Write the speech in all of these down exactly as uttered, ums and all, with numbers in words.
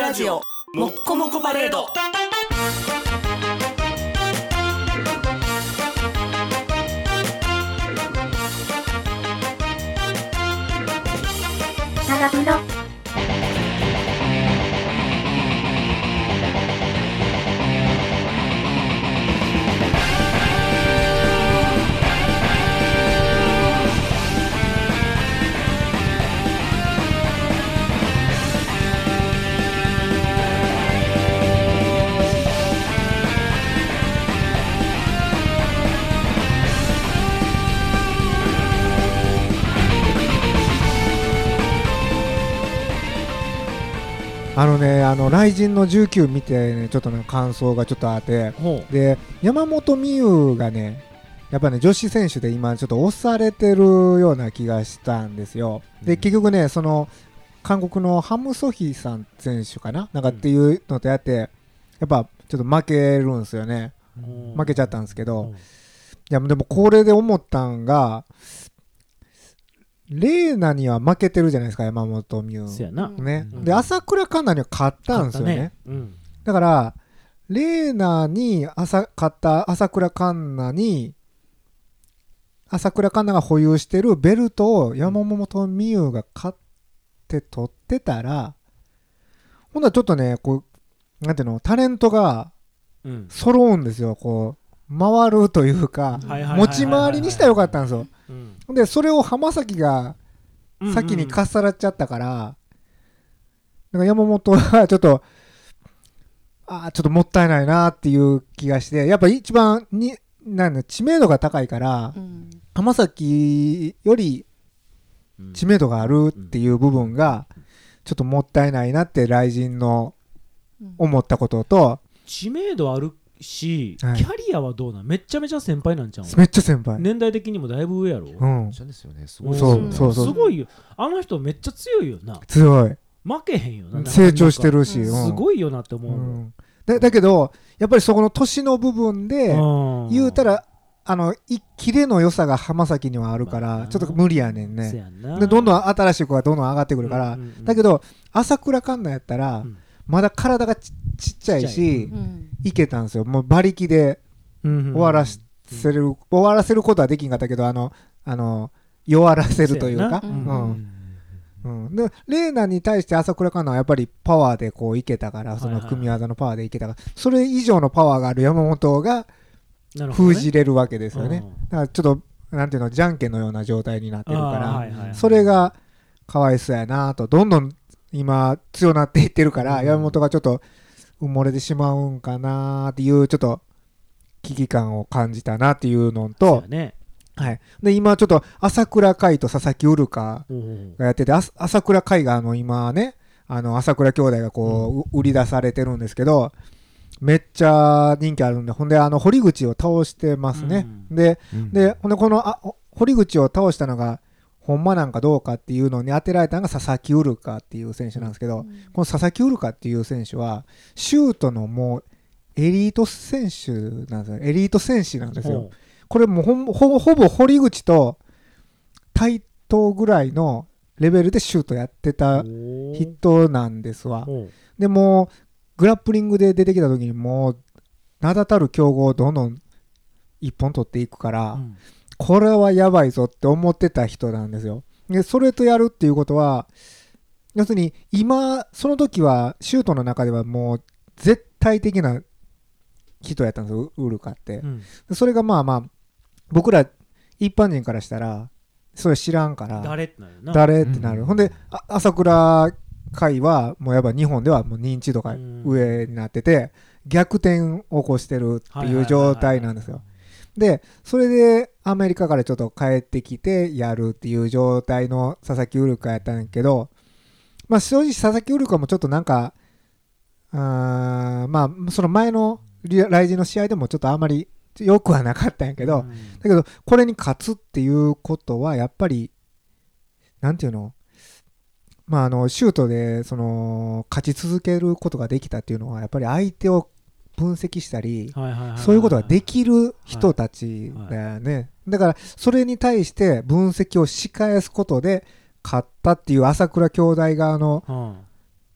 ラジオもっこもこパレード。 長風呂あのね、あの雷神のじゅうきゅう見てね、ちょっとね感想がちょっとあって、で山本美優がね、やっぱね女子選手で今ちょっと押されてるような気がしたんですよ。で結局ね、その韓国のハムソヒさん選手かななんかっていうのとやって、やっぱちょっと負けるんですよね。負けちゃったんですけど、いやでもこれで思ったんが、レーナには負けてるじゃないですか、山本美優、ね、うん、で朝倉環奈には勝ったんですよね、ね、うん、だからレーナに朝勝った朝倉環奈に朝倉環奈が保有してるベルトを山本美優が勝って取ってたら、ほんならちょっとね、こうなんていうの、タレントが揃うんですよ、こう回るというか、持ち回りにしたらよかったんですよ。うん、でそれを浜崎が先にかっさらっちゃったから、うんうん、だから山本はちょっとあちょっともったいないなっていう気がして、やっぱ一番になんだ知名度が高いから、うん、浜崎より知名度があるっていう部分がちょっともったいないなって雷神の思ったことと、 知名度あるし、はい、キャリアはどうなん？めっちゃめちゃ先輩なんちゃう？ めっちゃ先輩。 年代的にもだいぶ上やろ。 うん。 ですよね。すごい。 そうそうそう。 すごいよ。あの人めっちゃ強いよな。 強い。 負けへんよな。 成長してるし。 うん、すごいよなって思う。うん、 だ, だけどやっぱりそこの年の部分で言うたら、あのキレの良さが浜崎にはあるから、まあ、ちょっと無理やねんね。でどんどん新しい子がどんどん上がってくるから、うんうんうん、だけど朝倉環奈やったら。うんまだ体が ち, ちっちゃいし、うん、いけたんですよ。もう馬力で終わらせる、うんうん、終わらせることはできんかったけど、あのあの弱らせるというか、うんうんうん、でレーナに対して朝倉環奈はやっぱりパワーでこういけたから、その組み技のパワーでいけたから、はいはい、それ以上のパワーがある山本が封じれるわけですよね。だからちょっとなんていうの、じゃんけんのような状態になってるから、はいはいはい、それがかわいそうやなと、どんどん今強なっていってるから、うん、山本がちょっと埋もれてしまうんかなっていうちょっと危機感を感じたなっていうのと、ね、はい、で今ちょっと朝倉海と佐々木ウルカがやってて、うん、朝倉海があの今ね、あの朝倉兄弟がこう、うん、売り出されてるんですけど、めっちゃ人気あるんで、ほんであの堀口を倒してますね、うん、で、うん、でほんでこのあ堀口を倒したのがほんまなんかどうかっていうのに当てられたのが佐々木ウルカっていう選手なんですけど、うん、この佐々木ウルカっていう選手はシュートのもうエリート選手なんですよ。エリート選手なんですよ。これもう ほ, ほ, ほぼ堀口と対等ぐらいのレベルでシュートやってた人なんですわ。でもグラップリングで出てきた時にもう名だたる強豪をどんどん一本取っていくから、うん、これはやばいぞって思ってた人なんですよ。でそれとやるっていうことは、要するに今その時はシュートの中ではもう絶対的な人やったんですよ、ウルカって、うん、それがまあまあ僕ら一般人からしたらそれ知らんから誰ってなるな、 誰ってなる、うん、ほんで朝倉海はもうやっぱ日本ではもう認知度が上になってて、うん、逆転を起こしてるっていう状態なんですよ。でそれでアメリカからちょっと帰ってきてやるっていう状態の佐々木ウルカやったんやけど、まあ正直佐々木ウルカもちょっとなんかあまあその前のライジンの試合でもちょっとあんまり良くはなかったんやけど、うん、だけどこれに勝つっていうことはやっぱりなんていうの、まああのシュートでその勝ち続けることができたっていうのはやっぱり相手を分析したり、そういうことができる人たちだよね、はいはい、だからそれに対して分析をし返すことで勝ったっていう朝倉兄弟側の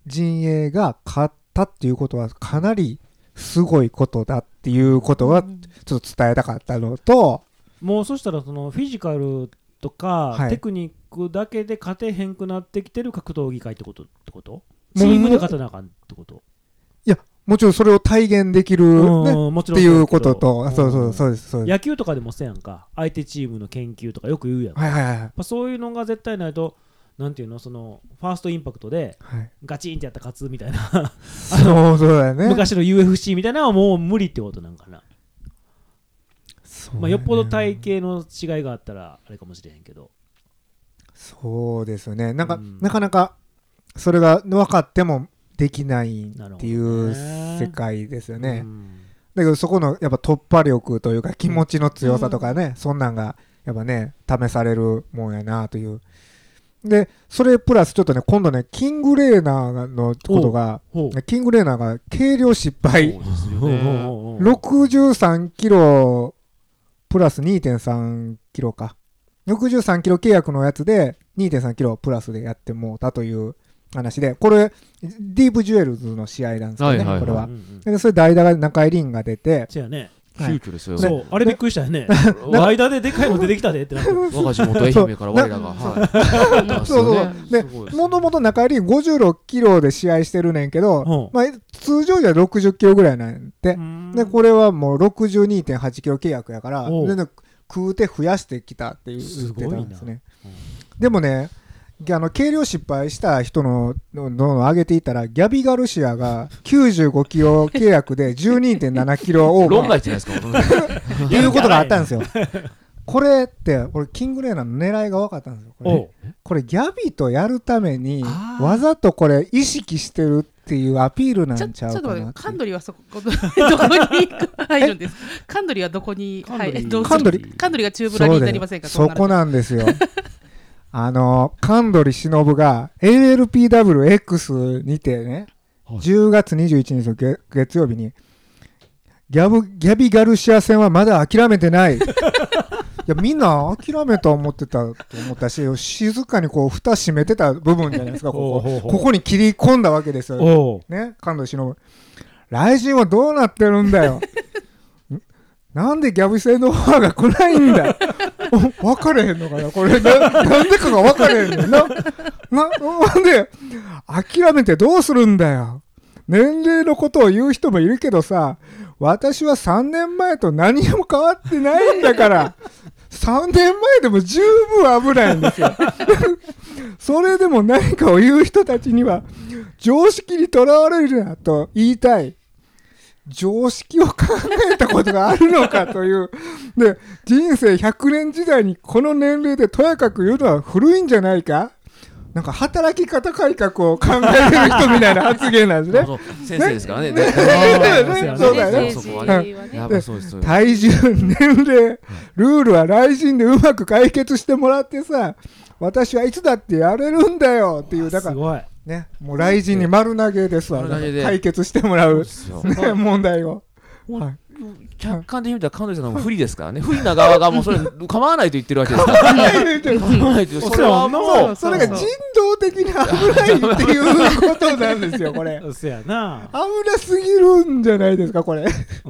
陣営が勝ったっていうことはかなりすごいことだっていうことはちょっと伝えたかったのと、 もうそしたらそのフィジカルとか、はい、テクニックだけで勝てへんくなってきてる格闘技界ってことってことチームで勝たなあかんってこと？ いやもちろんそれを体現できる、ね、もちろんっていうことと、そうそうそうですそうです。 野球とかでもせやんか、相手チームの研究とかよく言うやんか、 はいはいはい、 やっぱそういうのが絶対ないとなんていうの、そのファーストインパクトでガチンってやったら勝つみたいな、はい、 そうそうだよね、 昔の ユーエフシー みたいなのはもう無理ってことなんかな。そう、ね、まあ、よっぽど体型の違いがあったらあれかもしれへんけど。そうですね、なんか、うん、なかなかそれが分かってもできないっていう世界ですよね。うん、だけどそこのやっぱ突破力というか気持ちの強さとかね、うん、そんなんがやっぱね試されるもんやなという。でそれプラスちょっとね今度ねキングレーナーのことがキングレーナーが軽量失敗、ろくじゅうさんキロプラス にてんさんキロか、ろくじゅうさんキロ契約のやつで にてんさんキロプラスでやってもうたという話で、これディープジュエルズの試合なんですよね、はいはいはい、これは、うんうん、でそれ代打が中井凛が出て、 そうやね、 急遽ですよ、 はい、そうあれびっくりしたよね間ででかいの出てきたでってなって我が地元愛媛から我らがはいそうそうでもともと中井凛ごじゅうろっキロで試合してるねんけど、うんまあ、通常じゃろくじゅっキロぐらいなんで、でこれはもう ろくじゅうにてんはちキロ契約やから全然食うて増やしてきたって言ってたんですね。うん、でもねあの軽量失敗した人のののを上げていったらギャビ・ガルシアがきゅうじゅうごキロ契約で じゅうにてんななキロオーバー論外じゃないですかいうことがあったんですよ。これって俺キングレーナーの狙いが分かったんですよ。これ、これギャビとやるためにわざとこれ意識してるっていうアピールなんちゃうかなって。ちょっと待って、 カンドリはそこどこに入るんですか？カンドリはどこに入る？カンドリカンドリがチューブラリーになりませんか？ そこなんですよ。あの神取忍が エーエルピーダブリューエックス にてね、はい、じゅうがつにじゅういちにちの 月, 月曜日にギャブギャビ・ガルシア戦はまだ諦めてないいやみんな諦めた思ってたと思ったし、静かにこう蓋閉めてた部分じゃないですかここここに切り込んだわけですよね。神取忍、来人はどうなってるんだよなんでギャブ戦のオファーが来ないんだ分かれへんのかなこれ な, なんでかが分かれへんのなななんで諦めてどうするんだよ。年齢のことを言う人もいるけどさ、私はさんねんまえと何も変わってないんだからさんねんまえでも十分危ないんですよそれでも何かを言う人たちには常識にとらわれるなと言いたい。常識を考えたことがあるのかというで、人生ひゃくねん時代にこの年齢でとやかく言うのは古いんじゃないか。なんか働き方改革を考えてる人みたいな発言なんですね先生ですからねそうだよね。体重、年齢、ルールは来人でうまく解決してもらってさ、私はいつだってやれるんだよっていう、だからね、もう来人に丸投げですわ、解決してもらう、ね、問題を、はい、 客観的に見たら神取さんの不利ですからね。不利な側がもうそれ構わないと言ってるわけですから構わないと、それはもうそれが人道的に危ないっていうことなんですよこれそうやな、 危なすぎるんじゃないですかこれ。 うん、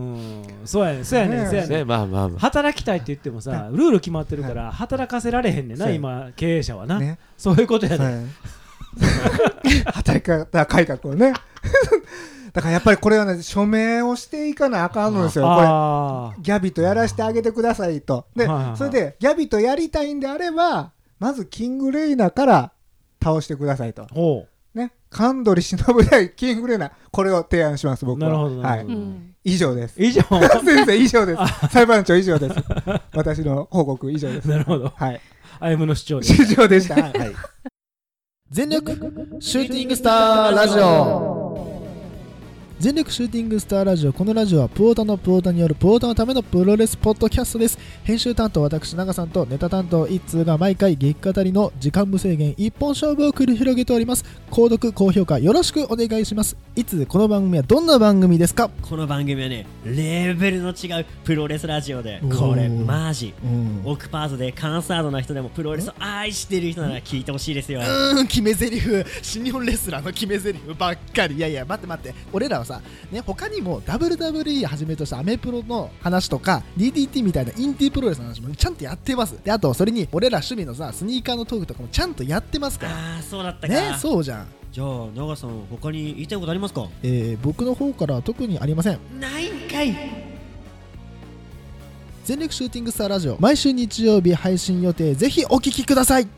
そうやねそうやねそうやね、まあまあまあ、働きたいって言ってもさルール決まってるから働かせられへんねんな今経営者はな、ね、そういうことやね働き方改革をねだからやっぱりこれはね署名をしていかなあかんのですよ。これギャビとやらせてあげてくださいと。でそれでギャビとやりたいんであればまずキングレイナーから倒してくださいとね。神取忍対キングレイナー、これを提案します僕は。 なるほど、 はい、うん、以上です。 以上先生以上です裁判長以上です私の報告以上です。 なるほど、はい、歩夢の主張で主張でした、はい、 全力シューティングスターラジオ。 全力シューティングスターラジオ。このラジオはプオタのプオタによるプオタのためのプロレスポッドキャストです。編集担当私長さんとネタ担当一通が毎回激語りの時間無制限一本勝負を繰り広げております。購読高評価よろしくお願いします。いつこの番組はどんな番組ですか？ この番組はね、レベルの違うプロレスラジオで、これマジオクパートでカンサードな人でもプロレスを愛している人なら聞いてほしいですよ。 うーん、決め台詞新日本レスラーの決め台詞ばっかり。いやいや待って待って、俺らはさ、ね、他にも ダブリューダブリューイー はじめとしたアメプロの話とか ディーディーティー みたいなインディープロレスの話もちゃんとやってます。で、あとそれに俺ら趣味のさスニーカーのトークとかもちゃんとやってますから。 ああ、そうだったか。 ね、そうじゃん。 じゃあ長さん、他に言いたいことありますか？ えー、僕の方からは特にありません。 ないんかい。 全力シューティングスターラジオ、毎週日曜日配信予定。ぜひお聞きください。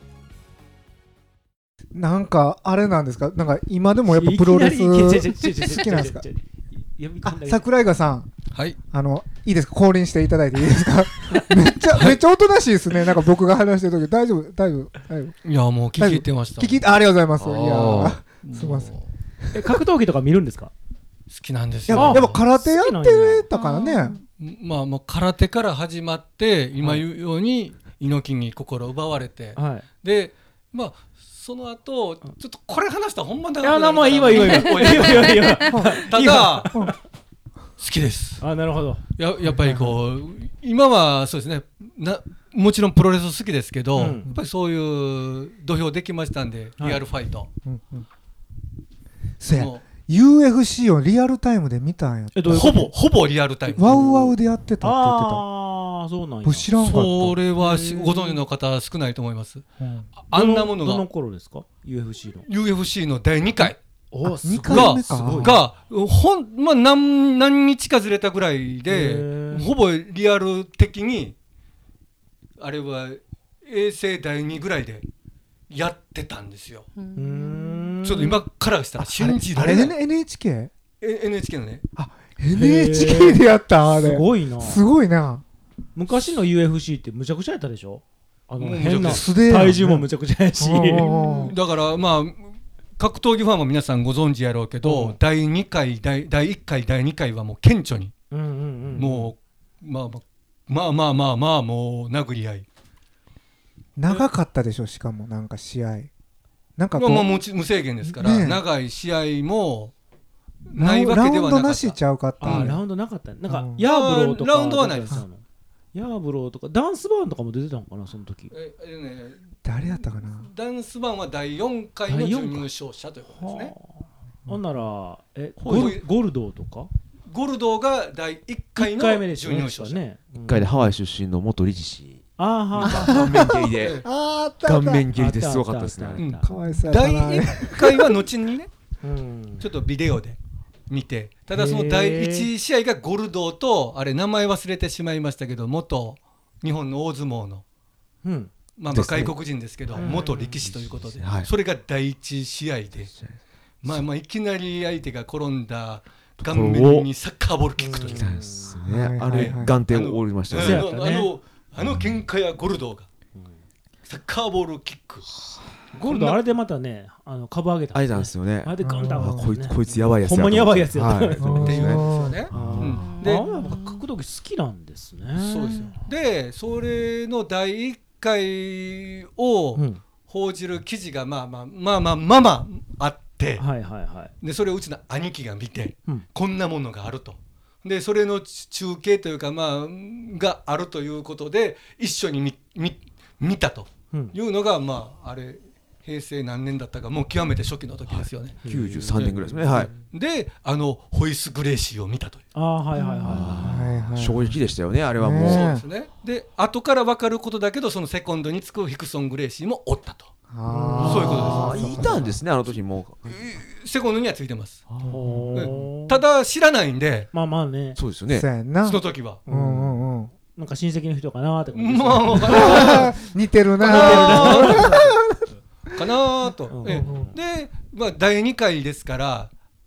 なんかあれなんですか、なんか今でもやっぱプロレス好きなんですか？あ、桜井川さん、 はい、 あのいいですか、降臨していただいていいですか？めっちゃめっちゃおとなしいですね。なんか僕が話してる時大丈夫大丈夫大丈夫。 いやもう聞いてました。 聞きありがとうございます。いやすみません。 え、格闘技とか見るんですか？ 好きなんですよ。 やっぱ空手やってたからね。 まあもう空手から始まって今言うように猪木に心奪われて、はい、でまあその後ちょっとこれ話したらほんま長くなるから。いや、まあいいわいいわいいわいいわいいわ。ただ好きです。 あ、なるほど。 ややっぱりこう今はそうですね。なもちろんプロレス好きですけど、うん、やっぱりそういう土俵できましたんで、はい、リアルファイト。うんうん、 せや。ユーエフシー をリアルタイムで見たんや。 え、ほぼほぼリアルタイム。 ワウワウでやってたって言ってた。 ああ、そうなんや。 知らんかった。 それはご存知の方少ないと思います。うん、あんなものが。 どの頃ですか？ ユーエフシー の。 ユーエフシー のだいにかい。 お、にかいめか。 がほんまあ何何日かずれたぐらいで、ほぼリアル的にあれは衛星だいにぐらいでやってたんですよ。うーん、ちょっと今からしたら信じられない。 あれ エヌエイチケー？ エヌエイチケー のね。 あ、エヌエイチケー でやったあれ。すごいな。 すごいな。 昔の ユーエフシー ってむちゃくちゃやったでしょ。あの変な体重もむちゃくちゃやし。 だからまあ格闘技ファンも皆さんご存知やろうけど、うん、だいにかいだいいっかいだいにかいはもう顕著に、うんうんうん、もうまあまあまあまあまあもう殴り合い。 長かったでしょ。しかもなんか試合なんかこう、 まあ、もう無制限ですから、ね、長い試合もないわけではなかった。 ラウンドなしちゃうかった。 あ、ラウンドなかった。なんか、うん、ヤーブローとかラウンドはないです。 ヤーブローとかダンスバーンとかも出てたのかなその時。 ええね、 誰やったかな。 ダンスバーンはだいよんかいの準優勝者ということですね。 ほんならえゴル、ゴルドーとか。 ゴルドーがだいいっかいの準優勝者ね。 いっかいでハワイ出身の元理事氏。 あーはー顔面蹴りで顔面蹴りですごかったですね。 かわいそうやったな。 だいいっかいは後にねちょっとビデオで見て、ただそのだいいち試合がゴルドーとあれ名前忘れてしまいましたけど、元日本の大相撲の、うんまあ、まあ外国人ですけど元力士ということで、それがだいいち試合で、まあまあいきなり相手が転んだ顔面にサッカーボールキックというあれ眼底を折りましたね。 あのあの喧嘩やゴルドーがサッカーボールキック、 ゴルドあれでまたね、あの株上げた、 あれなんですよね。 あれでガンダム、 こいつこいつやばいやつや、 ほんまにやばいやつやったっていうんですよね。 で、格闘技好きなんですね。 そうですよ。で、それのだいいっかいを報じる記事がまあまあまあまあまあまああって、 はいはいはい。 でそれをうちの兄貴が見て、こんなものがあると。でそれの中継というかまあがあるということで一緒に 見, 見, 見たというのが、うん、まああれ平成何年だったか、もう極めて初期の時ですよね。 はい、きゅうじゅうさんねんぐらいですね。はい。 であのホイス・グレイシーを見たという。 ああはいはいはいはい。 衝撃でしたよねあれはもう。 そうですね。で後から分かることだけど、そのセコンドにつくヒクソン・グレイシーもおったと。あそういうことです。 いたんですねあの時も。 セコンドにはついてます。ただ知らないんで。 まあまあね。 そうですよね。 その時は。 うんうんうん。なんか親戚の人かなーって感じ。 まあ似てるなかなーと。で、まあだいにかいですから、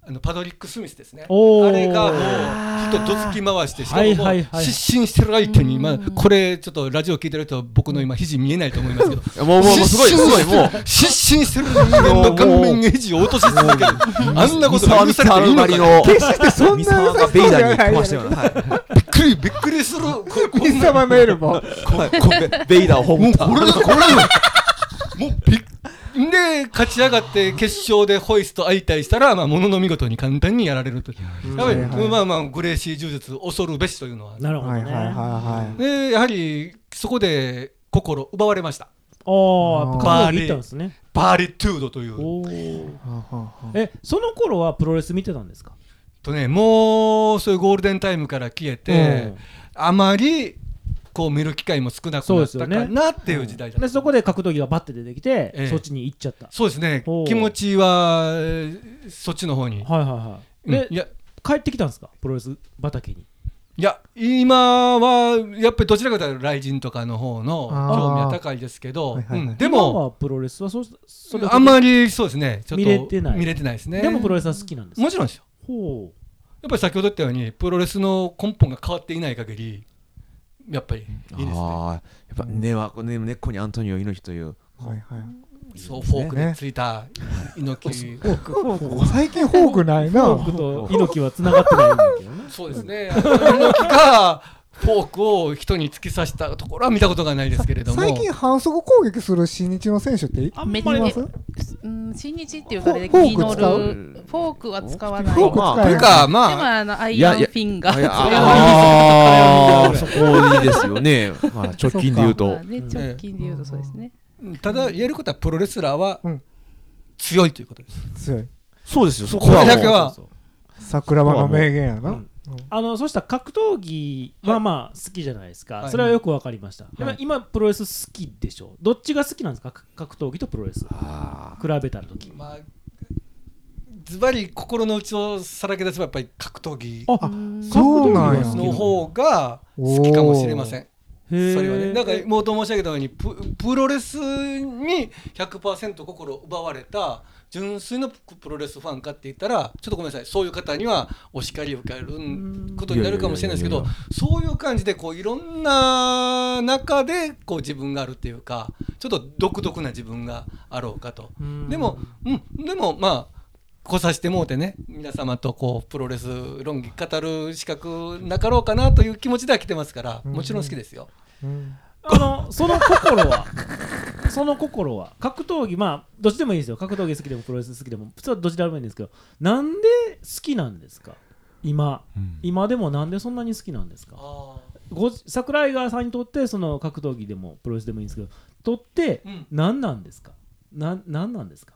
あのパドリック・スミスですね。 おーあれがもう人どつき回してしかももうはいはいはい失神してる相手に、まあ、これちょっとラジオ聞いてると僕の今肘見えないと思いますけどもうもうもうすごいすごいもう失神してる人間の顔面エッジを落とし続けるあんなことが許されていいのかね。 決してそんな三沢がベイダーに飛ばしたような、はいびっくりびっくりするこミス様のエルボーはいこベイダーを葬った。 もうこれだこれだもうびっで勝ち上がって決勝でホイスと相対したら、まあ、ものの見事に簡単にやられると。やっぱり、 はいはいまあまあグレーシー柔術恐るべしというのは、 なるほどね。 はいはいはいはいでやはりそこで心奪われました。 ああ、バーリー行ったんですね。 バーリトゥードというおーえ、その頃はプロレス見てたんですか？ とね、もうそういうゴールデンタイムから消えて、あまりこう見る機会も少なくなったかなっていう時代だった。 でそこで格闘技がバッて出てきて、 ええ、 そっちに行っちゃった。 そうですね、気持ちはそっちの方に。 はいはいはい。で、うん、いや帰ってきたんですか、プロレス畑に？ いや今はやっぱりどちらかというとライジンとかの方の興味は高いですけど、 はいはいはい、 うん、でも今はプロレスはそそあんまりそうですね、ちょっと見れてない見れてないですね。 でもプロレスは好きなんですか？ もちろんですよ。 ほう、 やっぱり先ほど言ったようにプロレスの根本が変わっていない限りやっぱりいいですね。 あやっぱ根は根根っこにアントニオ猪木という、 はいはい、 そうフォークでついた猪木、 フォークフォーク最近フォークないな。 フォークと猪木はつながってないんだけどね。 そうですね、猪木がフォークを人に突き刺したところは見たことがないですけれども、 最近反則攻撃する新日の選手っています？ うん、新日っていうかね、ミノルフォークは使わない。 フォーク使わない。 というかまあ、 でもあのアイアンフィンガー。 ああそこいいですよね。まあ直近で言うと、 まあね、直近で言うとそうですね。 ただ言えることはプロレスラーは強いということです。 強い。 そうですよ。そこれだけは桜庭の名言やな。 あのそしたら格闘技はまあ好きじゃないですか、はい、それはよく分かりました、はい、今プロレス好きでしょ。どっちが好きなんですか、格闘技とプロレス比べた時。 まあズバリ心の内をさらけ出せばやっぱり格闘技そうなんやの方が好きかもしれません。それはね、だから冒頭申し上げたように プ, プロレスに ひゃくパーセント 心奪われた純粋なプロレスファンかって言ったらちょっとごめんなさい、そういう方にはお叱りを受けることになるかもしれないですけど、そういう感じでこういろんな中でこう自分があるっていうか、ちょっと独特な自分があろうかと。でも、うん、でもまあ来させてもうてね、皆様とこうプロレス論議語る資格なかろうかなという気持ちでは来てますから、もちろん好きですよ。 うんうん、あのその心はその心は格闘技、まあどっちでもいいですよ。格闘技好きでもプロレス好きでも普通はどちらでもいいんですけど、なんで好きなんですか今、うん、今でもなんでそんなに好きなんですか？ご桜井川さんにとってその格闘技でもプロレスでもいいんですけど、とって何なんですか？な何なんですか？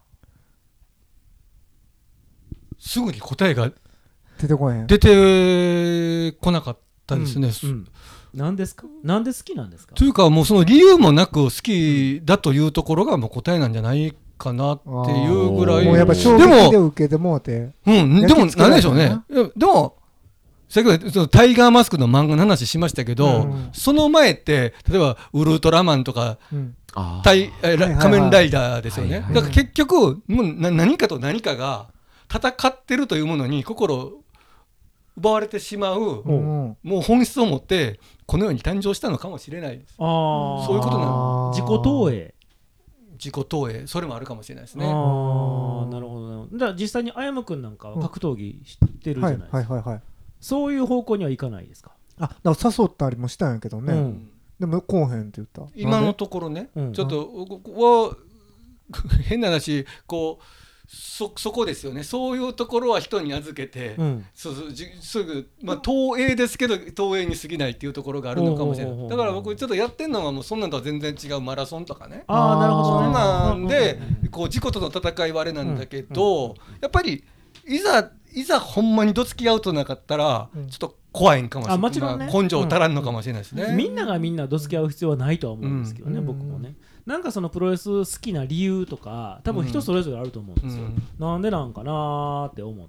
すぐに答えが出てこへん出てこなかったですね。 うんうん、なんですか？なんで好きなんですか？ というかもうその理由もなく好きだというところがもう答えなんじゃないかなっていうぐらい。 もうやっぱ衝撃で受けてもうて。 うん、でもなんでしょうね。でも先ほどタイガーマスクの漫画の話しましたけど、うん、その前って例えばウルトラマンとか、うん、タイ仮面ライダーですよね。だから結局もう何かと何かが戦ってるというものに心を奪われてしまう、うん、もう本質を持ってこの世に誕生したのかもしれないです。あそういうことなの。 自己投影自己投影、それもあるかもしれないですね。 あなるほど。だから実際にあやむくんなんかは格闘技知ってるじゃないですか、うんはいはいはいはい、そういう方向にはいかないですか？ あだから誘ったりもしたんやけどね、うん、でも来おへんって言った。 今のところね、うん、ちょっとは変な話こうそ, そこですよね。そういうところは人に預けて、うん、そうそうじすぐ、まあ、投影ですけど投影に過ぎないっていうところがあるのかもしれない。だから僕ちょっとやってるのはもうそんなんとは全然違うマラソンとかね。 あなるほどね。 そんなんでこう自己との戦いはあれなんだけど、うんうん、やっぱりいざいざほんまにどつき合うとなかったら、うん、ちょっと怖いんかもしれない。あもちろんね、まあ、根性足らんのかもしれないですね、 うんうん、みんながみんなどつき合う必要はないとは思うんですけどね、うん、僕もね。なんかそのプロレス好きな理由とか多分人それぞれあると思うんですよ、うん、なんでなんかなーって思って。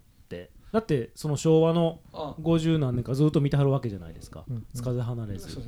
だってその昭和のごじゅう何年かずっと見てはるわけじゃないですか、うん、つかず離れず、うん、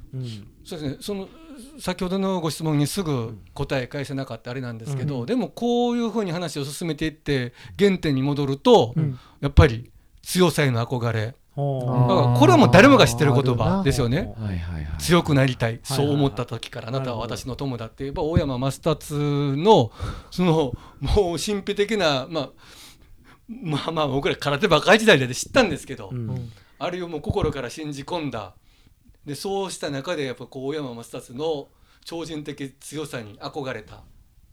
うん、 そうですね、その先ほどのご質問にすぐ答え返せなかったあれなんですけど、うん、でもこういうふうに話を進めていって原点に戻ると、うん、やっぱり強さへの憧れ、だからこれはもう誰もが知ってる言葉ですよね。強くなりたい、そう思った時からあなたは私の友だって言えば大山マスタツのそのもう神秘的な、まあ、まあまあ僕ら空手ばかり時代で知ったんですけど、うん、あれをもう心から信じ込んだ。でそうした中でやっぱこう大山マスタツの超人的強さに憧れた、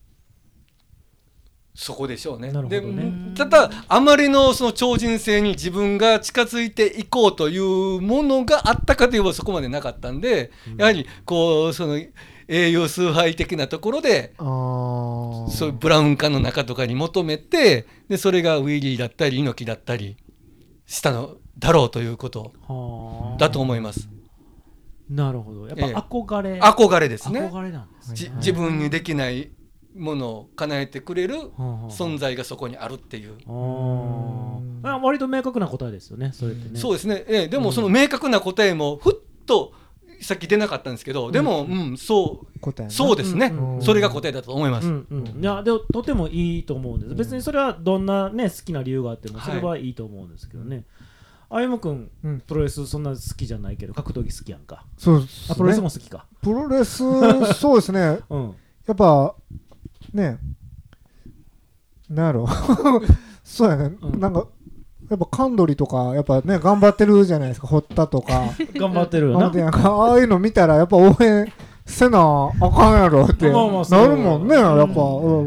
そこでしょうね。でただあまりのその超人性に自分が近づいていこうというものがあったかといえばそこまでなかったんで、うん、やはりこうその栄養崇拝的なところでそういうブラウン管の中とかに求めて、でそれがウィリーだったり猪木だったりしたのだろうということだと思います。 なるほど。やっぱ憧れ、 ええ、憧れですね。 憧れなんですね。 自分にできないものを叶えてくれる存在がそこにあるっていう。 あ割と明確な答えですよね。それってね。 そうですね。ええ、でもその明確な答えもふっとさっき出なかったんですけど、うん、でも、うん、そう答えそうですね、うんうん。それが答えだと思います。 うんうん、いやでもとてもいいと思うんです。別にそれはどんなね好きな理由があってもそれはいいと思うんですけどね。はい、あゆむくん、うん、プロレスそんな好きじゃないけど格闘技好きやんか。 そうですね。 あプロレスも好きか。 プロレスそうですね、うん、やっぱねなんやろそうやね、うん、なんかやっぱカンドリとかやっぱね頑張ってるじゃないですか。堀田とか頑張ってるよな。 ああいうの見たらやっぱ応援せなあかんやろってなるもんね、やっぱ、うん、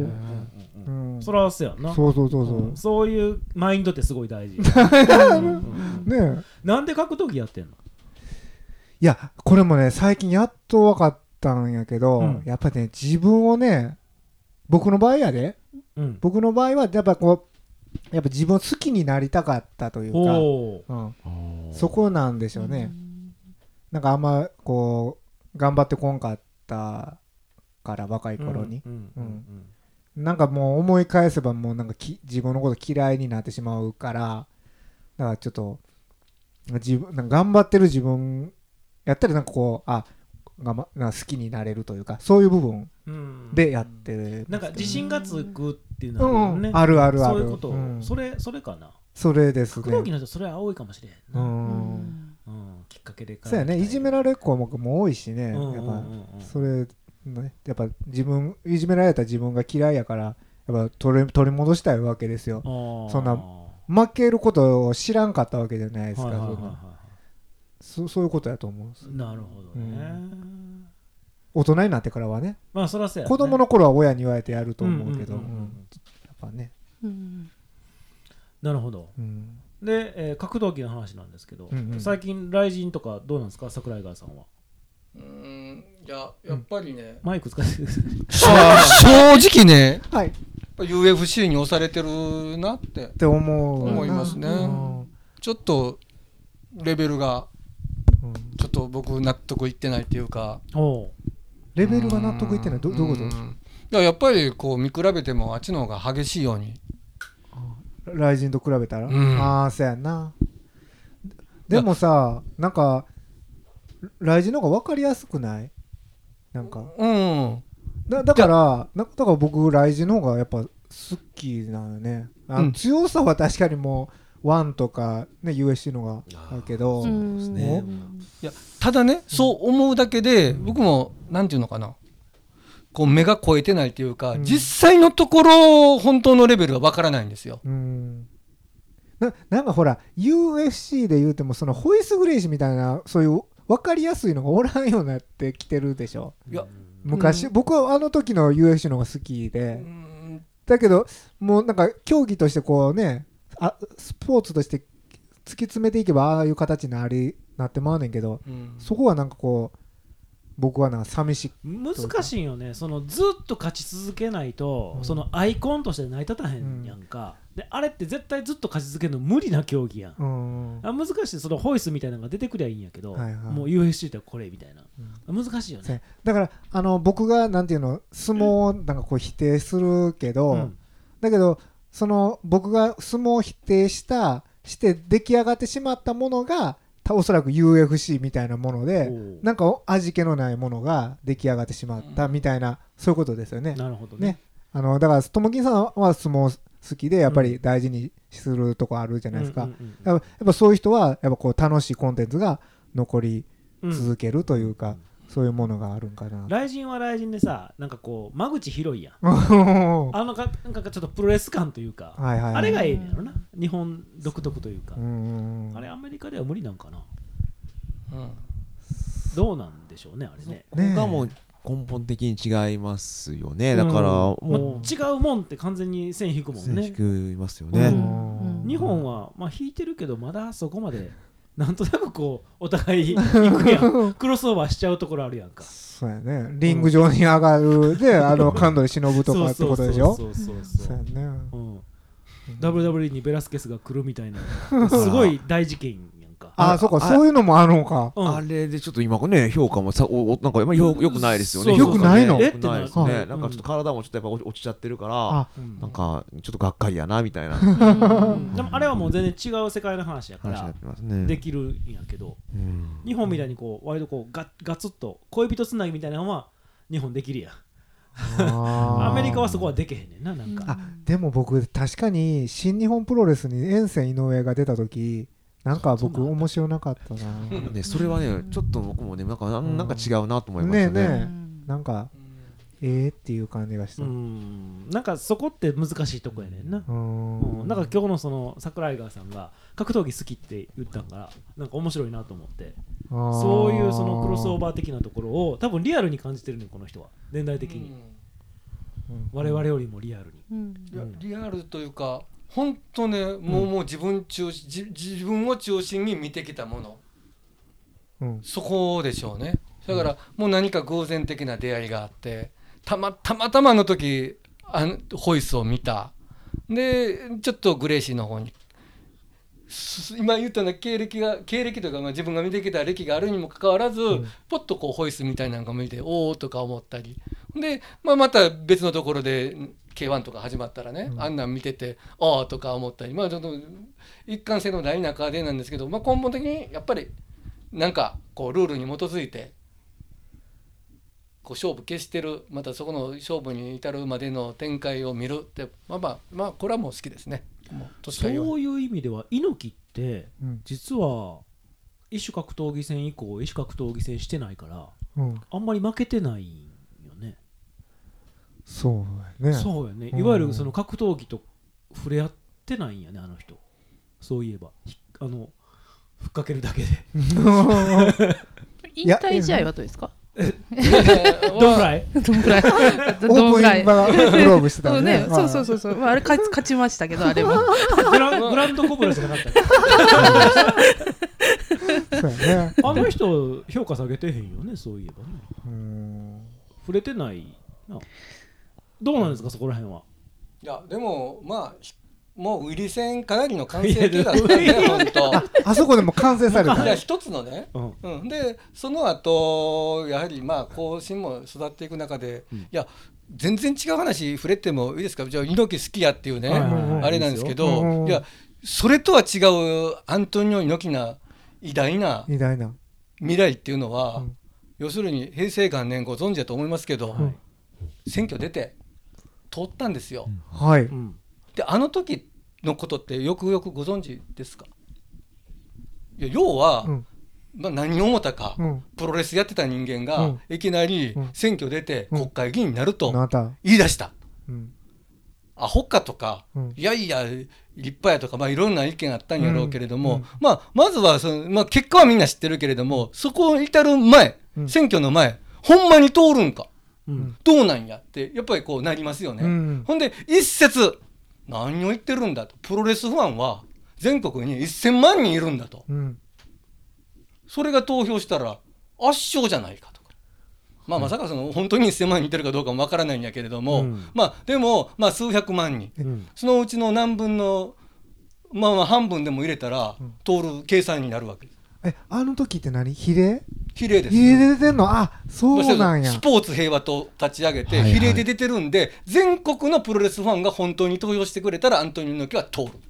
そらそうやな。 そうそうそうそう、うん、 そういうマインドってすごい大事ね。 なんで格闘技やってんの？ いやこれもね最近やっと分かったんやけど、うん、やっぱね自分をね僕の場合やで、うん、僕の場合はやっぱこうやっぱ自分を好きになりたかったというか、うん、そこなんでしょうね。なんかあんまこう頑張ってこんかったから若い頃に、なんかもう思い返せばもうなんかき自分のこと嫌いになってしまうから、だからちょっと自分なんか頑張ってる自分やったらなんかこうあが、ま、なんか好きになれるというかそういう部分でやってる、 うん、なんか自信がつくっていうのはあるよね、 うん、あるあるある。 そういうこと、うん、それそれかな。 それですね。 格闘技の人それは多いかもしれんな、うんうん、きっかけでそうやね。いじめられる子も多いしね、うん、やっぱそれ、ね、やっぱ自分いじめられた自分が嫌いやからやっぱ取り、取り戻したいわけですよ。そんな負けることを知らんかったわけじゃないですか。そ, そういうことやと思うんです。 なるほどね、うん、 大人になってからはね、 まあそらそうやね。 子供の頃は親に言われてやると思うけど、やっぱね、うん、 なるほど、うん、で、えー、格闘技の話なんですけど、うんうん、最近ライジンとかどうなんですか桜井川さんは。 うーんいややっぱりね、 うん、マイク使ってください正直ね、 はい、 ユーエフシー に押されてるなってって思う思いますね、うん、ちょっとレベルがちょっと僕納得いってないっていうか。 レベルが納得いってない。 ど, どういうこと？いややっぱりこう見比べてもあっちの方が激しいように。 ライジンと比べたら、うん、ああそうやな。でもさなんかライジンの方が分かりやすくない？なんか、うん、だ, だからだから僕ライジンの方がやっぱ好きなのね。あの、うん、強さは確かにもうワンとか、ね、ユーエフシー のがあるけど、ね、 いやただね、うん、そう思うだけで僕もなんていうのかなこう目が超えてないというか、うん、実際のところ本当のレベルは分からないんですよ、うん、 な, なんかほら ユーエフシー で言うてもそのホイス・グレイシみたいなそういう分かりやすいのがおらんようになってきてるでしょ。いや昔、うん、僕はあの時の ユーエフシー の方が好きで、うん、だけどもうなんか競技としてこうねあスポーツとして突き詰めていけばああいう形になりなってまうねんけど、うん、そこはなんかこう僕はなんか寂しい。 難しいよね。そのずっと勝ち続けないと、うん、そのアイコンとして成り立たへんやんか、うん、であれって絶対ずっと勝ち続けるの無理な競技やん、うん、あ難しい。そのホイスみたいなのが出てくりゃいいんやけど、はいはい、もう ユーエフシー ってこれみたいな、うん、難しいよね。 だからあの僕がなんていうの相撲をなんかこう否定するけど、うん、だけどその僕が相撲を否定したして出来上がってしまったものがおそらく ユーエフシー みたいなものでなんか味気のないものが出来上がってしまったみたいな、うん、そういうことですよね。 なるほどね。 ね、あのだからともきんさんは相撲好きでやっぱり大事にするとこあるじゃないですか。やっぱそういう人はやっぱこう楽しいコンテンツが残り続けるというか、うん、そういうものがあるんかな。 雷神は雷神でさ、なんかこう間口広いやんあのかなんかちょっとプロレス感というか、はいはいはい、あれがええねんやろな、日本独特というか、うん、あれアメリカでは無理なんかな、うん、どうなんでしょうねあれね。 ここがもう根本的に違いますよね。だからもう、 まあ、違うもんって完全に線引くもんね。 線引きますよね、 うん、日本はまあ引いてるけどまだそこまでなんとなくこうお互い行くやんクロスオーバーしちゃうところあるやんか。 そうやね、リング上に上がるで、うん、あの感度で忍ぶとかってことでしょ。そうそうそうそうやね、 うん、ダブリューダブリュー にベラスケスが来るみたいなすごい大事件やんか。 ああ、そうか、そういうのもあるのか、 うん、あれでちょっと今ね評価もさおなんかよよくないですよね。 よくないの？ よくないですね。なんかちょっと体もちょっとやっぱ落ちちゃってるから、うん、なんかちょっとがっかりやなみたいな、 うん、でもあれはもう全然違う世界の話やからできるんやけど、うん、日本みたいにこう割とこうガッガツッと恋人つなぎみたいなのは日本できるやんアメリカはそこはできへんねんな。なんか、 あ、でも僕確かに新日本プロレスに沿線井上が出た時なんか僕面白なかったなね。それはねちょっと僕もねなんかなんか違うなと思いましたね。 ねえねえ、なんかえーっていう感じがした。 うん、なんかそこって難しいとこやねんな。うん、なんか今日のその桜井川さんが格闘技好きって言ったんからなんか面白いなと思って、そういうそのクロスオーバー的なところを多分リアルに感じてるねこの人は年代的に、うん、我々よりもリアルに、うん、 いやリアルというか本当ね、もう、もう自分中心自分を中心に見てきたもの、うん、そこでしょうね。だからもう何か偶然的な出会いがあってたまたまたまの時あのホイスを見たでちょっとグレイシーの方に今言ったような経歴が経歴というか、まあ、自分が見てきた歴があるにもかかわらず、うん、ポッとこうホイスみたいなのが見ておおとか思ったりで、まあ、また別のところで ケーワン とか始まったらね、うん、あんなん見ててああとか思ったり、まあちょっと一貫性のない中でなんですけど、まあ、根本的にやっぱりなんかこうルールに基づいてこう勝負消してる、またそこの勝負に至るまでの展開を見るって、まあまあまあこれはもう好きですね。もうそういう意味では猪木って実は異種格闘技戦以降異種格闘技戦してないから、うん、あんまり負けてないよね。 そうやね。 そうやね。いわゆるその格闘技と触れ合ってないんやねあの人。そういえばあのふっかけるだけで引退試合はどうですか？ どんぐらいどんぐらいどんぐらいグローブしてたね。 そうそうそうそう、まあ、あれ勝ち、勝ちましたけどあれはグラグランドコブラじゃなかったそうやね。あの人評価下げてへんよね。そういえばね、うーん触れてないな。どうなんですかそこら辺は。 いやでもまあもう売り線かなりの完成形だったね本当 あ, あそこでも完成された。 いや一つのね、うんうん、でその後やはりまあ後進も育っていく中で、うん、いや全然違う話触れてもいいですか。じゃあ猪木好きやっていうね、はいはいはい、あれなんですけど、いやそれとは違うアントニオ猪木な偉大な未来っていうのは、うん、要するに平成元年ご存知だと思いますけど、はい、選挙出て通ったんですよ、 うん、はい、 であの時のことってよくよくご存知ですか。いや要は、うんまあ、何を思ったか、うん、プロレスやってた人間が、うん、いきなり選挙出て国会議員になると言い出した、うん、アホかとか、うん、いやいや立派やとか、まあ、いろんな意見あったんやろうけれども、うんうんまあ、まずはその、まあ、結果はみんな知ってるけれどもそこに至る前、うん、選挙の前ほんまに通るんか、うん、どうなんやってやっぱりこうなりますよね、うん、ほんで一説何を言ってるんだと。プロレスファンは全国にせんまんにんいるんだと、うん、それが投票したら圧勝じゃないかとか、まあ、まさかその本当にせんまん人いてるかどうかもわからないんやけれども、うん、まあでも、まあ、数百万人、うん、そのうちの何分の、まあ、まあ半分でも入れたら通る計算になるわけです。 えあの時って何比例比例です。 比例で出てんの。あそうなんや。 スポーツ平和と立ち上げて、はいはい、比例で出てるんで全国のプロレスファンが本当に投票してくれたらアントニオ猪木は通る。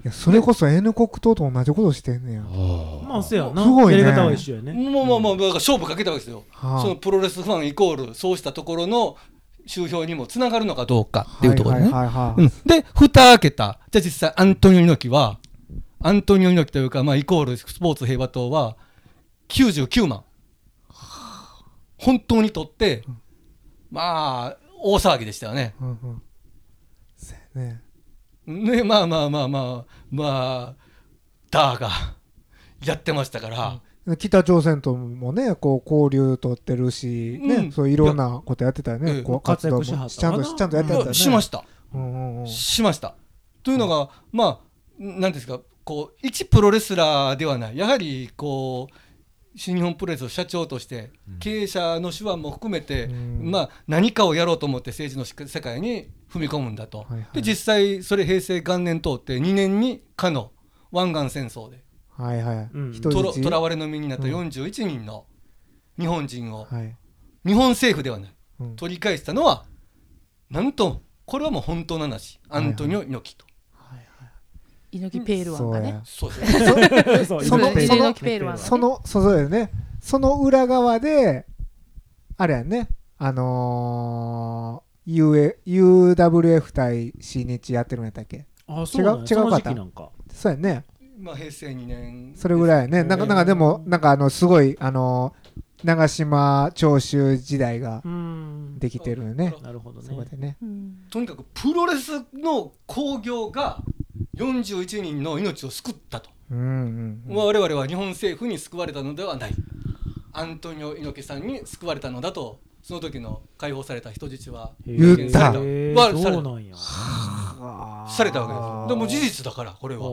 やそれこそ N 国党と同じことしてんねや。 まあせやな、 すごいね、 やり方は一緒やね。 もうもうもうだから勝負かけたわけですよ、 はあ、 そのプロレスファンイコールそうしたところの集票にもつながるのかどうかっていうところでね、 はいはいはいはい、 うん、で蓋開けた。じゃあ実際アントニオ猪木はアントニオ猪木というか、まあ、イコールスポーツ平和党はきゅうじゅうきゅうまん本当にとって、うん、まあ大騒ぎでしたよね、うんうんねね、まあまあまあまあまあダーがやってましたから、 うん、北朝鮮ともねこう交流取ってるし、ね、うん、そういろんなことやってたよね、こう活動もちゃんとちゃんとやってたよね、 しました、 うんうんうん、 しましたというのが、まあ何ですか、こう一プロレスラーではない、やはりこう新日本プロレスの社長として経営者の手腕も含めて、うん、まあ、何かをやろうと思って政治の世界に踏み込むんだと、はいはい、で実際それ平成元年通ってにねんにかの湾岸戦争ではいはいうん、 とらわれの身になったよんじゅういちにんの日本人を、はい、日本政府ではない、うん、取り返したのはなんとこれはもう本当の話、アントニオ猪木と、 猪木ペールワンがね、 そうですそのそのそのそうですね、その裏側であれやね、あのー、ユーダブリューエフ 対新日やってるんやったっけ。 あ、そうなんや、 違う違うかった。 その時期なんかそうやね。 まあ、平成にねんそれぐらいやね。なんかなんかでもなんかあのすごいあの長島長州時代ができてるよね。 なるほどね。 そこでね。 とにかくプロレスの興行がよんじゅういちにんの命を救ったと、うんうんうん、我々は日本政府に救われたのではない、アントニオ猪木さんに救われたのだと、その時の解放された人質は言った。 はそうなんや。 されたわけです。でも事実だからこれは。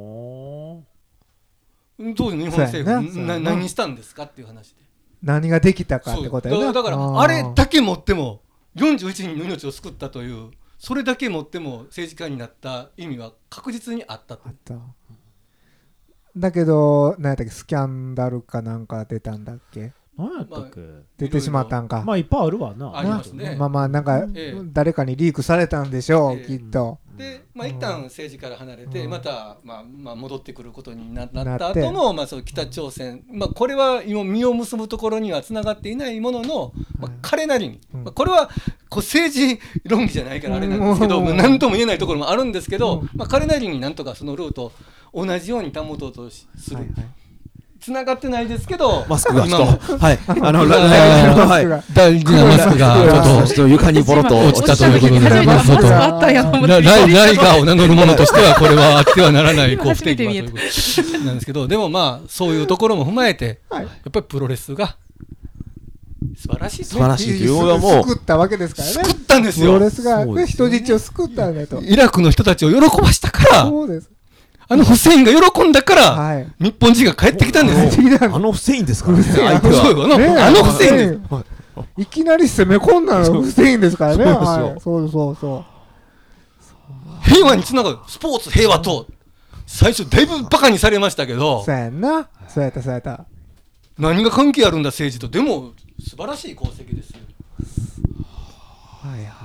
当時の日本政府な何したんですかっていう話で。 何ができたかってことやな。 だからあれだけ持ってもよんじゅういちにんの命を救ったという。それだけ持っても政治家になった意味は確実にあったと。あった。 だけど何やったっけ、スキャンダルかなんか出たんだっけ。 何やったっけ、まあ、 出てしまったんか。 まあいっぱいあるわな。 ありますね。 まあまあなんか、ええ、誰かにリークされたんでしょう、ええ、きっと。 で、まあ一旦政治から離れて、うん、また、まあ、まあ戻ってくることになった後の、まあそう北朝鮮、まあこれは今実を結ぶところにはつながっていないものの、まあ、彼なりに、うん、まあ、これはこう政治論議じゃないからあれなんですけど、うん、何とも言えないところもあるんですけど、うん、まあ彼なりになんとかそのルートを同じように保とうとする。はいはい、繋がってないですけど、 マスクが今もはいあのはい大事なマスクがちょっと床にボロッと落ちたということで、 マスクあったんやと思って、 ライガーを名乗る者としてはこれはあってはならないこう不手際ということなんですけど、でもまあそういうところも踏まえて、やっぱりプロレスが素晴らしい、 素晴らしいというのはもう救ったわけですからね。 救ったんですよ。 プロレスが人質を救ったんだと。 イラクの人たちを喜ばしたから。そうです。あのフセインが喜んだから、はい、日本人が帰ってきたんですよ。 あのフセインですからね。 相手はあのフセインです。 いきなり攻め込んだのフセインですからね。そうそうそう。 平和につながるスポーツ平和と最初だいぶバカにされましたけど。 そうやんな。そうやったそうやった。 何が関係あるんだ政治と。でも素晴らしい功績ですよ。はいはいはい。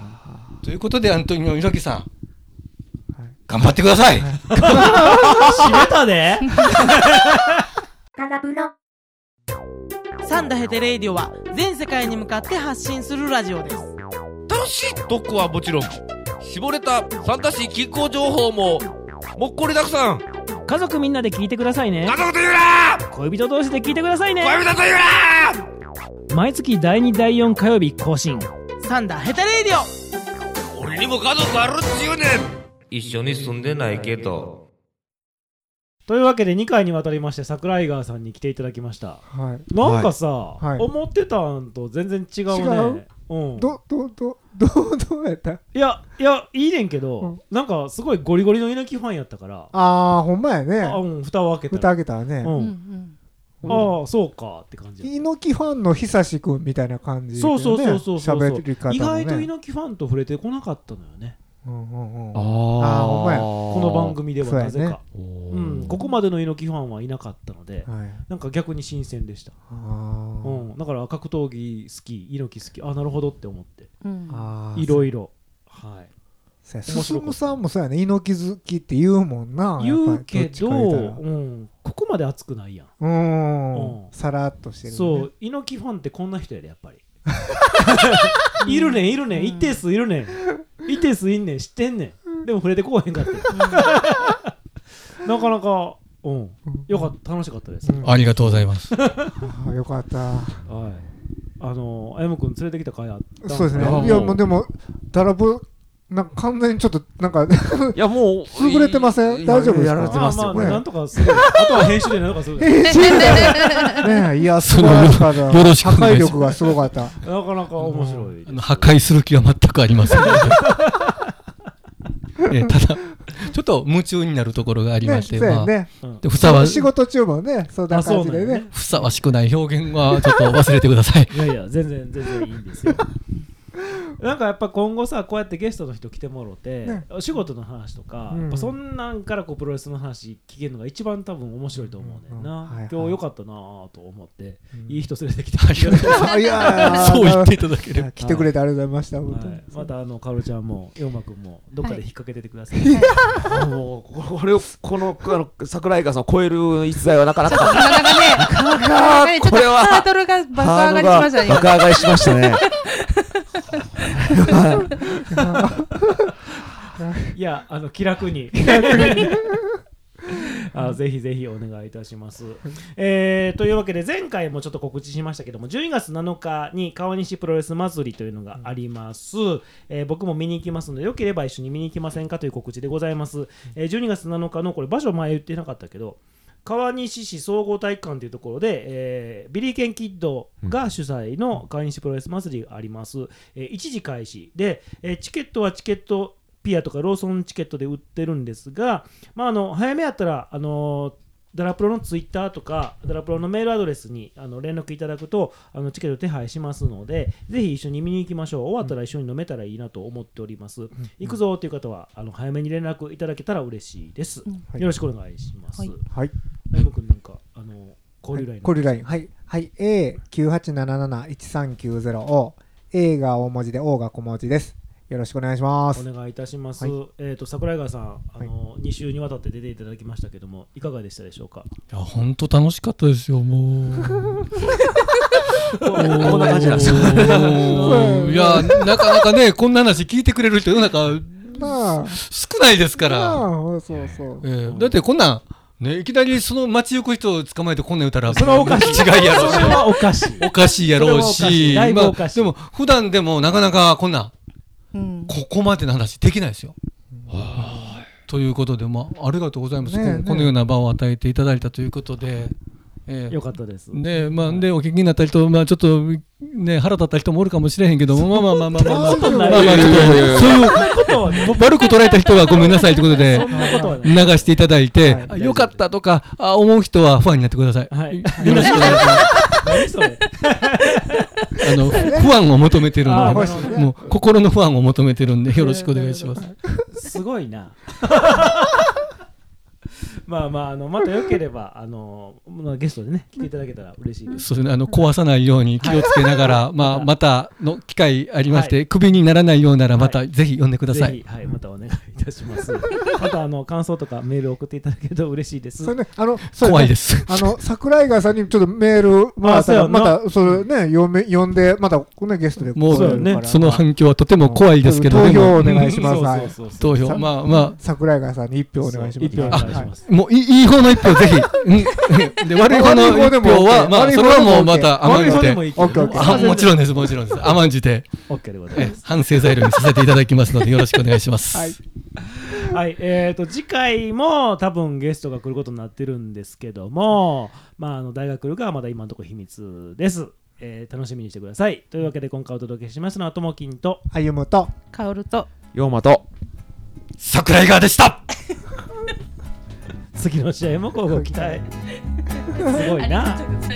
ということでアントニオ猪木さん。頑張ってください。 閉めたで。 サンダヘテレイディオは全世界に向かって発信するラジオです。 楽しい特攻はもちろん、絞れた参加し気候情報ももっこりたくさん。 家族みんなで聞いてくださいね。 家族と言うな。 恋人同士で聞いてくださいね。 恋人と言うな。毎月だいにだいよん火曜日更新、 サンダヘテレイディオ。俺にも家族あるっちゅうねん。一緒に住んでないけど。 というわけでにかいにわたりまして桜井川さんに来ていただきました、はい、なんかさ、はい、思ってたんと全然違うね。違う、うん、 どどどどどうやった？ いやいやいいねんけど、うん、なんかすごいゴリゴリの猪木ファンやったから。 あーほんまやね。 あ、うん、蓋を開けた蓋開けたらね、うんうんうん、ああそうかって感じ。 猪木ファンの久しくんみたいな感じで、ね、 そうそうそうそうそう、 喋り方もね、 意外と猪木ファンと触れてこなかったのよね。 うんうんうん、 ああほんまや。この番組ではなぜか、ね、うん、ここまでの猪木ファンはいなかったので、はい、なんか逆に新鮮でした。あ、うん、だから格闘技好き、猪木好き、あ、なるほどって思って、うん、いろいろ、はい、 進さんもそうやね、猪木好きって言うもんな。 言うけど、うん、ここまで熱くないやん。 うん、うん、さらっとしてる、ね。 そう、猪木ファンってこんな人やでやっぱり。いるねんいるねん、一定数いるねん、一定数いんねん、知ってんねん。でも触れてこうへんかった。なかなか、うん、よかった、楽しかったです。 ありがとうございます。 あ、よかった。はい。 あの、あやむくん連れてきた回あった。 そうですね。いやもうでもダラブなんか完全にちょっとなんかいやもう潰れてません？大丈夫ですか？ やられてますよ。 まあなんとかする。あとは編集でなんとかする。 編集でね、いやすごかった。破壊力がすごかった。 なかなか面白い。 破壊する気は全くありません。えただちょっと夢中になるところがありまして、 ねまあねでふさわ仕事中もね、そんな感じでね、 ふさわしくない表現はちょっと忘れてください。 いやいや全然全然いいんですよ。なんかやっぱ今後さ、こうやってゲストの人来てもろて、ね、お仕事の話とか、うん、やっぱそんなんからこうプロレスの話聞けるのが一番多分面白いと思うねんな、うんうんはいはい、今日良かったなと思って、うん、いい人連れてきてありがとうございます。いやそう言っていただければ来てくれてありがとうございました、はい、 またあのカオルちゃんもヨウマくんもどっかで引っ掛けててください、はい、 もうこれをこのあの桜井川さんを超える逸材はなかなかなかなかねなかなかねこれはハードルが爆上がりしましたね。 爆上がりしましたね。 いや、あの気楽にあぜひぜひお願いいたします、えー、というわけで前回もちょっと告知しましたけども、じゅうにがつなのかに川西プロレス祭りというのがあります、えー、僕も見に行きますのでよければ一緒に見に行きませんかという告知でございます、えー、じゅうにがつなのかのこれ場所前言ってなかったけど川西市総合体育館というところで、えー、ビリーケンキッドが主催の川西プロレス祭りがあります、えー、いちじ開始で、えー、チケットはチケットピアとかローソンチケットで売ってるんですが、まあ、あの早めやったら、あのー、ダラプロのツイッターとかダラプロのメールアドレスにあの連絡いただくとあのチケット手配しますので、ぜひ一緒に見に行きましょう。終わったら一緒に飲めたらいいなと思っております、うん、行くぞという方はあの早めに連絡いただけたら嬉しいです、うん、よろしくお願いします。はい、はい、あやむくんなんかあの交流ライン、 はい、交流ラインはいはい エーきゅうはちなななないちさんきゅうゼロ を A が大文字で O が小文字です。よろしくお願いします。 お願いいたします。はい、えっ、ー、と桜井川さん、あの、はい、に週にわたって出ていただきましたけども、いかがでしたでしょうか。 いや本当楽しかったですよ。もうこんな感じなんですよ。 いやなかなかねこんな話聞いてくれる人なんか少ないですから。 そうそうそう。 えー、だってこんなん。ね、いきなりその街行く人を捕まえてこんなん言ったらそれはおかしい違いやろうしそれはおかしいおかしいやろうし、 だいぶおかしい、 まあ、でも普段でもなかなかこんな、うん、ここまでの話できないですよ、うん、ということで、まあ、ありがとうございます、ねね、このような場を与えていただいたということで、 えー、よかったですで、まあ、でお聞きになった人、まあ、ちょっとね腹立った人もおるかもしれへんけども、まあまあまあまあまあまあまあまあそういう悪く捉えた人はごめんなさいということで流していただいて、はい、よかったとかあ思う人はファンになってください、はい、よろしくお願いします何それあの不安を求めてるんで、もう心の不安を求めてるんでよろしくお願いします。 すごいなまあまあ、あのまたよければあのゲストでね来ていただけたら嬉しいです。 そうですね、あの壊さないように気をつけながら、はい、まあまたの機会ありまして、はい、クビにならないようならまたぜひ呼んでください。 ぜひ、はい、またお願いいたします。またあの感想とかメール送っていただけると嬉しいです。 それね、あの怖いです。 あの桜井川さんにちょっとメールもらったらまたそれね読め読んでまたねゲストでもうねその反響はとても怖いですけど、 投票お願いします。 投票まあまあ桜井川さんに一票お願いします。 一票お願いします。 もういい方の一票ぜひで悪い方の一票はまあそれはもうまた甘んじてもちろんですもちろんです甘んじて反省材料にさせていただきますのでよろしくお願いします。 はいはい、えーと次回も多分ゲストが来ることになってるんですけども、まああの大学がまだ今のところ秘密です。えー、楽しみにしてください。というわけで今回お届けしますのはともきんとあゆむとかおるとようまと桜井川でした次の試合も交互期待すごいな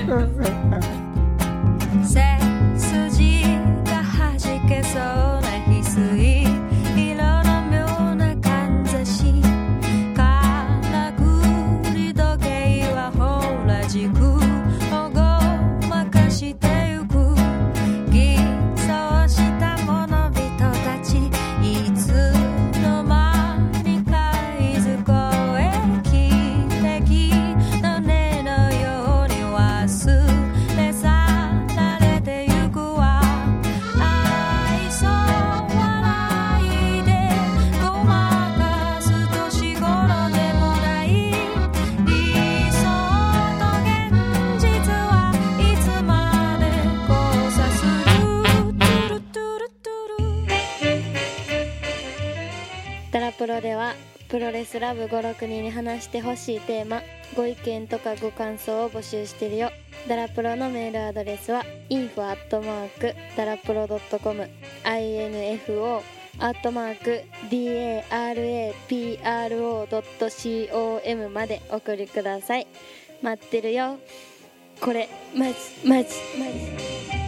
背筋がはじけそうな翡翠色の妙なかんざしからくり時計はほら軸をごまかしてゆく偽装した者々たちいつのプロではプロレスラブご、ろくにんに話してほしいテーマ、ご意見とかご感想を募集してるよ。ダラプロのメールアドレスは インフォ アットマーク ダラプロ ドットコム インフォ アットマーク ダラプロ ドットコム までお送りください。待ってるよ。これマジマジマジ